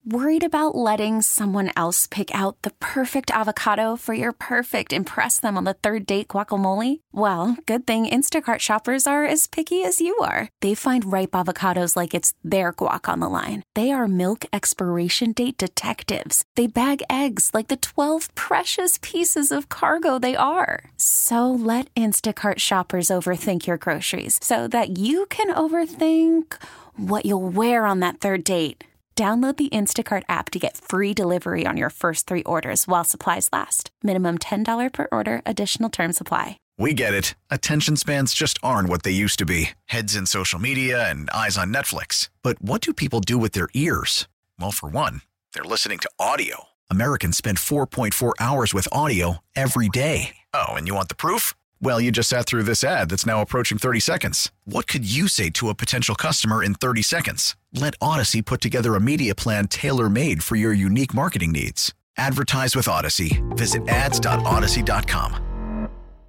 Worried about letting someone else pick out the perfect avocado for your perfect impress them on the third date guacamole? Well, good thing Instacart shoppers are as picky as you are. They find ripe avocados like it's their guac on the line. They are milk expiration date detectives. They bag eggs like the 12 precious pieces of cargo they are. So let Instacart shoppers overthink your groceries so that you can overthink what you'll wear on that third date. Download the Instacart app to get free delivery on your first 3 orders while supplies last. Minimum $10 per order. Additional terms apply. We get it. Attention spans just aren't what they used to be. Heads in social media and eyes on Netflix. But what do people do with their ears? Well, for one, they're listening to audio. Americans spend 4.4 hours with audio every day. Oh, and you want the proof? Well, you just sat through this ad that's now approaching 30 seconds. What could you say to a potential customer in 30 seconds? Let Odyssey put together a media plan tailor-made for your unique marketing needs. Advertise with Odyssey. Visit ads.odyssey.com.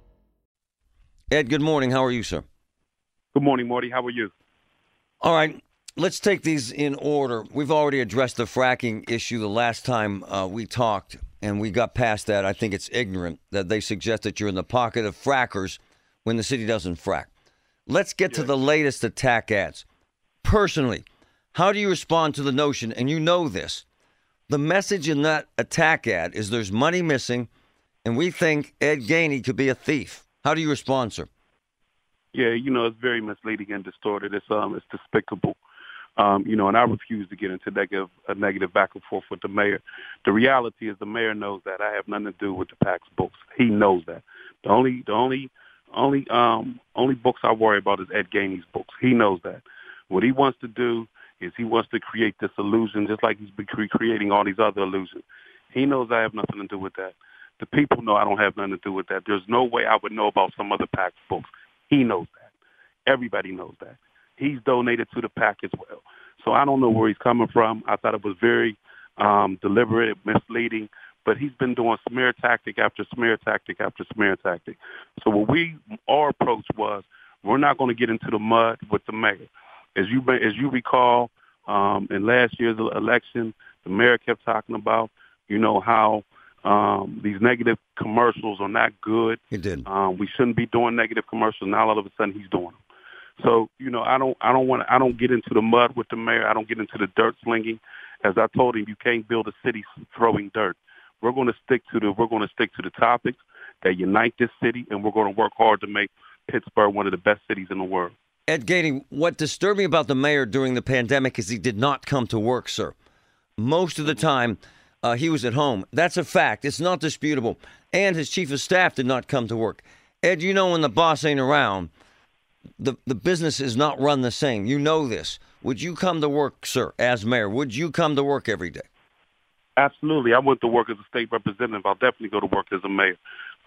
Ed, good morning. How are you, sir? Good morning, Marty. How are you? All right. Let's take these in order. We've already addressed the fracking issue the last time we talked, and we got past that. I think it's ignorant that they suggest that you're in the pocket of frackers when the city doesn't frack. Let's get to the latest attack ads. Personally, how do you respond to the notion, and you know this, the message in that attack ad is there's money missing, and we think Ed Gainey could be a thief. How do you respond, sir? Yeah, it's very misleading and distorted. It's despicable. And I refuse to get into a negative back and forth with the mayor. The reality is the mayor knows that. I have nothing to do with the PAX books. He knows that. The only books I worry about is Ed Gainey's books. He knows that. What he wants to do is he wants to create this illusion, just like he's been creating all these other illusions. He knows I have nothing to do with that. The people know I don't have nothing to do with that. There's no way I would know about some other PAX books. He knows that. Everybody knows that. He's donated to the PAC as well. So I don't know where he's coming from. I thought it was very deliberate, misleading, but he's been doing smear tactic after smear tactic after smear tactic. So our approach was, we're not going to get into the mud with the mayor. As you recall, in last year's election, the mayor kept talking about, how these negative commercials are not good. He did. We shouldn't be doing negative commercials. Now all of a sudden he's doing them. So, I don't get into the mud with the mayor. I don't get into the dirt slinging. As I told him, you can't build a city throwing dirt. We're going to stick to the topics that unite this city, and we're going to work hard to make Pittsburgh one of the best cities in the world. Ed Gainey, what disturbed me about the mayor during the pandemic is he did not come to work, sir. Most of the time, he was at home. That's a fact. It's not disputable. And his chief of staff did not come to work. Ed, when the boss ain't around, the business is not run the same. You know this. Would you come to work, sir, as mayor? Would you come to work every day? Absolutely. I went to work as a state representative. I'll definitely go to work as a mayor.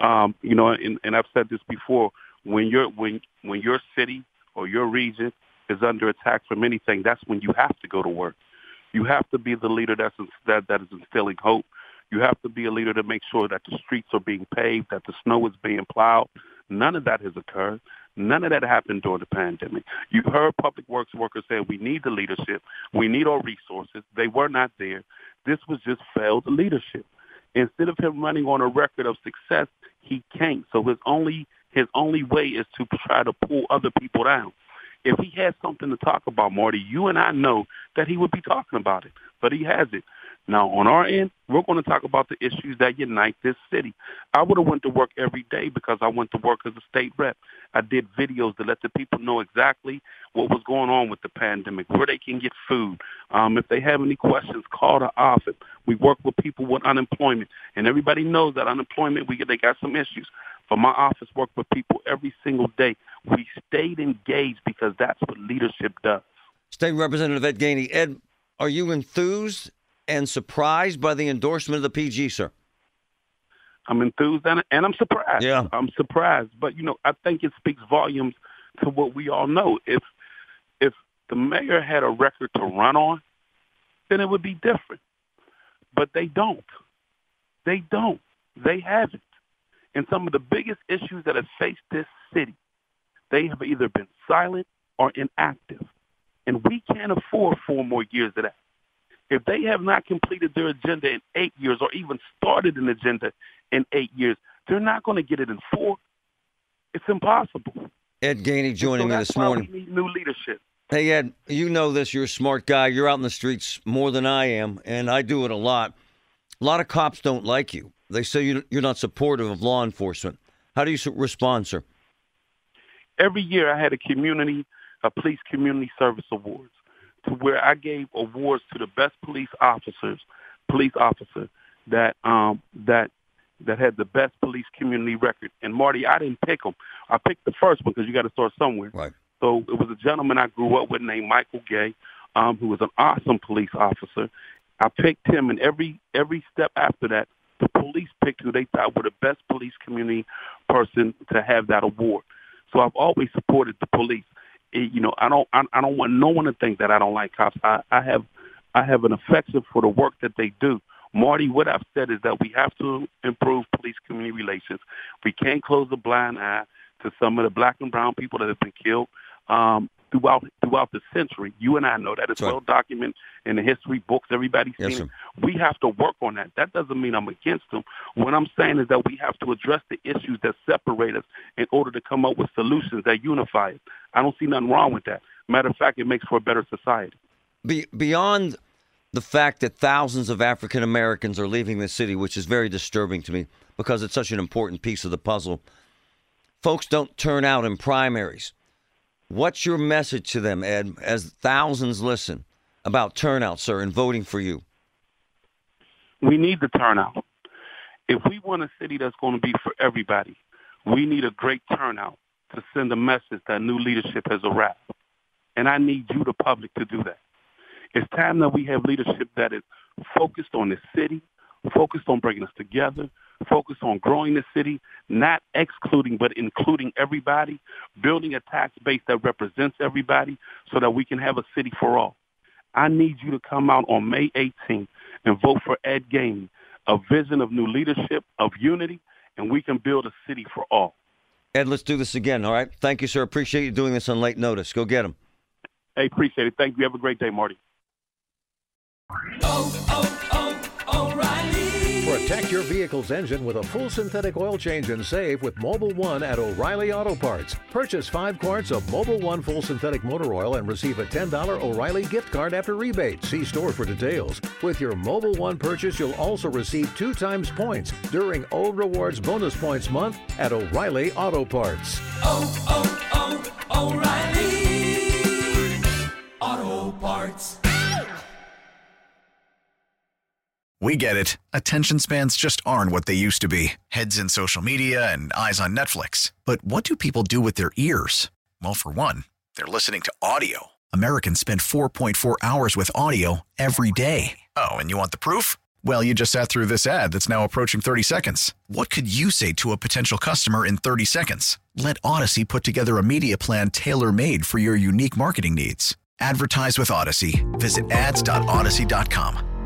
And I've said this before. When your city or your region is under attack from anything, that's when you have to go to work. You have to be the leader that is instilling hope. You have to be a leader to make sure that the streets are being paved, that the snow is being plowed. None of that has occurred. None of that happened during the pandemic. You heard public works workers say, we need the leadership. We need our resources. They were not there. This was just failed leadership. Instead of him running on a record of success, he can't. So his only way is to try to pull other people down. If he had something to talk about, Marty, you and I know that he would be talking about it, but he hasn't. Now, on our end, we're going to talk about the issues that unite this city. I would have went to work every day because I went to work as a state rep. I did videos to let the people know exactly what was going on with the pandemic, where they can get food. If they have any questions, call the office. We work with people with unemployment, and everybody knows that unemployment, they got some issues. But my office worked with people every single day. We stayed engaged because that's what leadership does. State Representative Ed Gainey. Ed, are you enthused and surprised by the endorsement of the PG, sir? I'm enthused and I'm surprised. Yeah. I'm surprised. But, I think it speaks volumes to what we all know. If the mayor had a record to run on, then it would be different. But they don't. They don't. They haven't. And some of the biggest issues that have faced this city, they have either been silent or inactive. And we can't afford 4 more years of that. If they have not completed their agenda in 8 years or even started an agenda in 8 years, they're not going to get it in 4. It's impossible. Ed Gainey joining me this morning. We need new leadership. Hey, Ed, you know this. You're a smart guy. You're out in the streets more than I am, and I do it a lot. A lot of cops don't like you. They say you're not supportive of law enforcement. How do you respond, sir? Every year I had a police community service awards, to where I gave awards to the best police officer that had the best police community record. And Marty, I didn't pick them. I picked the first one because you got to start somewhere. Right. So it was a gentleman I grew up with named Michael Gay, who was an awesome police officer. I picked him, and every step after that, the police picked who they thought were the best police community person to have that award. So I've always supported the police. I don't want no one to think that I don't like cops. I have an affection for the work that they do. Marty, what I've said is that we have to improve police-community relations. We can't close a blind eye to some of the black and brown people that have been killed throughout the century. You and I know that. It's well documented in the history books. Everybody's seen it. We have to work on that. That doesn't mean I'm against them. What I'm saying is that we have to address the issues that separate us in order to come up with solutions that unify us. I don't see nothing wrong with that. Matter of fact, it makes for a better society. Beyond the fact that thousands of African Americans are leaving the city, which is very disturbing to me because it's such an important piece of the puzzle, folks don't turn out in primaries. What's your message to them, Ed, as thousands listen about turnout, sir, and voting for you? We need the turnout. If we want a city that's going to be for everybody, we need a great turnout to send a message that new leadership has arrived. And I need you, the public, to do that. It's time that we have leadership that is focused on the city, focused on bringing us together, focused on growing the city, not excluding but including everybody, building a tax base that represents everybody so that we can have a city for all. I need you to come out on May 18th and vote for Ed Gainey, a vision of new leadership, of unity, and we can build a city for all. Ed, let's do this again, all right? Thank you, sir. Appreciate you doing this on late notice. Go get him. Hey, appreciate it. Thank you. Have a great day, Marty. O'Reilly. Protect your vehicle's engine with a full synthetic oil change and save with Mobil 1 at O'Reilly Auto Parts. Purchase 5 quarts of Mobil 1 full synthetic motor oil and receive a $10 O'Reilly gift card after rebate. See store for details. With your Mobil 1 purchase, you'll also receive 2 times points during O Rewards Bonus Points Month at O'Reilly Auto Parts. O'Reilly Auto Parts. We get it. Attention spans just aren't what they used to be. Heads in social media and eyes on Netflix. But what do people do with their ears? Well, for one, they're listening to audio. Americans spend 4.4 hours with audio every day. Oh, and you want the proof? Well, you just sat through this ad that's now approaching 30 seconds. What could you say to a potential customer in 30 seconds? Let Odyssey put together a media plan tailor-made for your unique marketing needs. Advertise with Odyssey. Visit ads.odyssey.com.